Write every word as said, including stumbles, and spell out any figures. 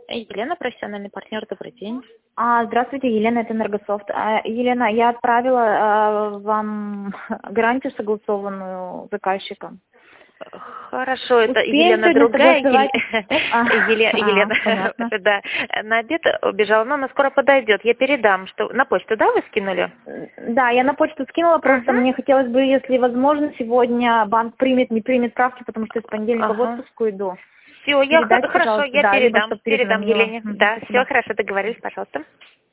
Елена, профессиональный партнер, добрый день. А, здравствуйте, Елена, это Энергософт. А, Елена, я отправила а, вам гарантию согласованную заказчиком. Хорошо, это Успеем Елена сегодня другая, согласовать? А, Еле- а, Елена, понятно. да, на обед убежала, но она скоро подойдет. Я передам, что на почту, да, вы скинули? Да, я на почту скинула, просто Угу. мне хотелось бы, если возможно, сегодня банк примет, не примет правки, потому что я с понедельника в Ага. отпуск иду. Все, я х- Передайте, хорошо, пожалуйста, я да, либо передам, чтобы передам перезвонила. Елене. Мгм, Да, все спасибо. хорошо, договорились, пожалуйста.